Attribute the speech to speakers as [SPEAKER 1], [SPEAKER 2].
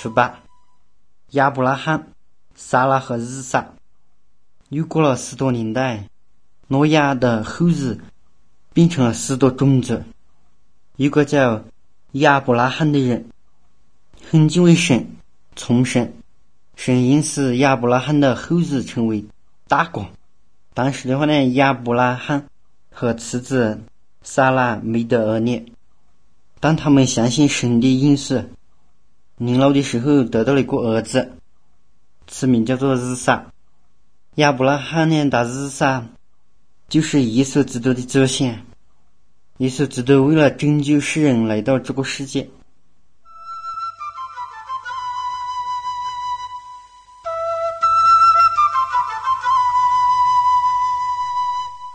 [SPEAKER 1] 去吧。亚伯拉罕、撒拉和以撒。又过了10多年代，诺亚的后裔变成了10多种族。有个叫亚伯拉罕的人，很敬畏神，从神，神因此亚伯拉罕的后裔成为大国。当时的话呢，亚伯拉罕和妻子撒拉没得儿女，但他们相信神的应许，年老的时候得到了一个儿子，此名叫做以撒。亚伯拉罕呢，大以撒就是耶稣基督的祖先。耶稣基督为了拯救世人来到这个世界，